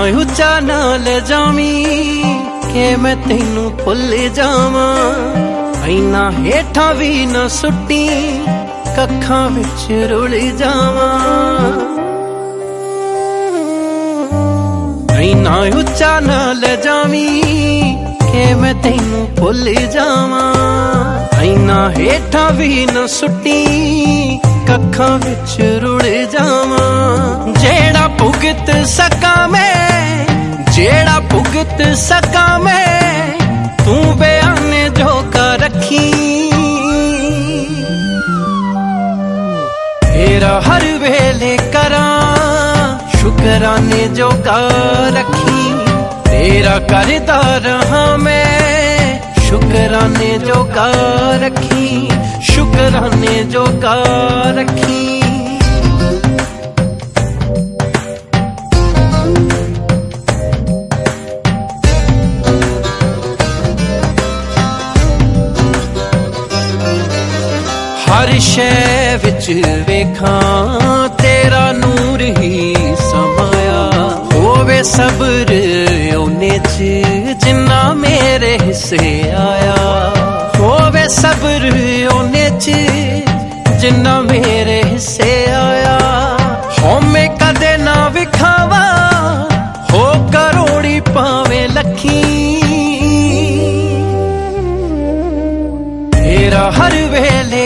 ਉੱਚਾ ਨਾ ਲੈ ਜਾਵੀਂ ਕਿ ਮੈਂ ਤੈਨੂੰ ਭੁੱਲ ਜਾਵਾਂ, ਐਨਾ ਹੇਠਾਂ ਵੀ ਨਾ ਸੁੱਟੀ ਕੱਖਾਂ ਵਿੱਚ ਰੁਲ ਜਾਵਾਂ। ਐਨਾ ਉੱਚਾ ਨਾ ਲੈ ਜਾਵੀਂ ਕਿ ਮੈਂ ਤੈਨੂੰ ਭੁੱਲ ਜਾਵਾਂ, ਐਨਾ ਹੇਠਾਂ ਵੀ ਨਾ ਸੁੱਟੀ ਕੱਖਾਂ ਵਿੱਚ ਰੁਲ ਜਾਵਾਂ। ਜਿਹੜਾ ਭੁਗਤ ਸਕਾਂ ਮੈਂ, ਜਿਹੜਾ ਭੁਗਤ ਸਕਾਂ ਮੈਂ, ਤੂੰ ਬਿਆਨੇ ਜੋਗਾ ਰੱਖੀ। ਤੇਰਾ ਹਰ ਵੇਲੇ ਕਰਾਂ ਸ਼ੁਕਰਾਨੇ ਜੋਗਾ ਰੱਖੀ, ਤੇਰਾ ਕਰਦਾ ਰਹਾ ਮੈਂ ਸ਼ੁਕਰਾਨੇ ਜੋਗਾ ਰੱਖੀ, ਸ਼ੁਕਰਾਨੇ ਜੋਗਾ ਰੱਖੀ। हर शै विच वेखां तेरा नूर ही समाया, होवे सब्र ओने च जिन्ना मेरे हिस्से आया, होवे सब्र ओने च जिन्ना मेरे हिस्से आया। होमे कदे ना विखावा हो करोड़ी पावे लखी, तेरा हर वेले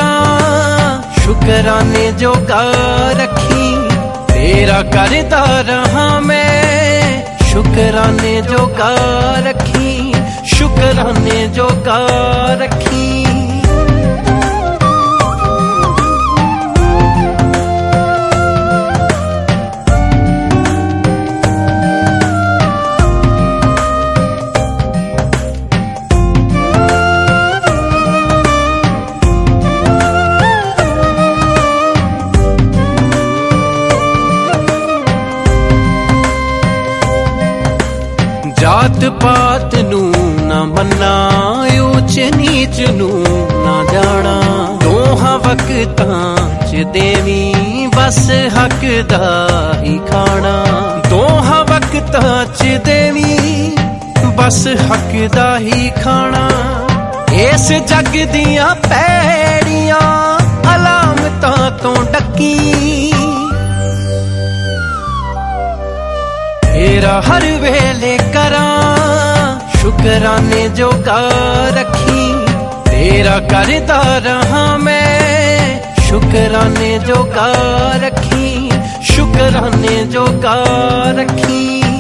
शुकराने जोगा रखी, तेरा करदा रहा मैं शुकराने जोगा रखी, शुकराने जोगा रखी। जात पात नू ना मन्ना, ऊच नीच नू ना जाना, दोहां वक्तां च देवी बस हक दा ही खाना, दोहां वक्तां च देवी बस हक दा ही खाना। इस जग दियां पैड़ियां अलामतां तो डकी, तेरा हर वेले करां शुकराने जोगा रखी, तेरा करदा रहा मैं शुकराने जोगा रखी, शुकराने जोगा रखी।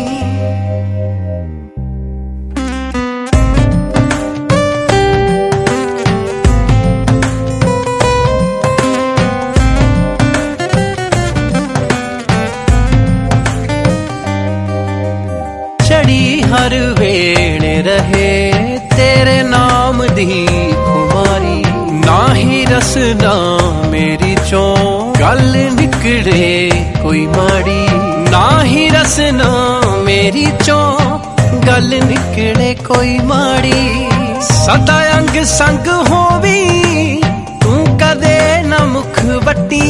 हर वेले रहे तेरे नाम दी खुमारी, ना ही रसना मेरी चों गल निकले कोई माड़ी, ना ही रसना मेरी चों गल निकले कोई माड़ी। सदा अंग संग होवी तू कदे ना मुख वट्टी,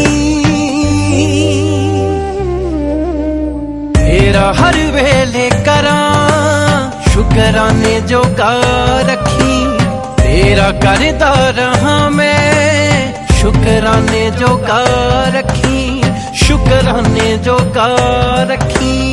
तेरा हर वेले करां शुकराने जोगा रखी, तेरा करदा रहा मैं शुकराने जोगा रखी, शुकराने जोगा रखी।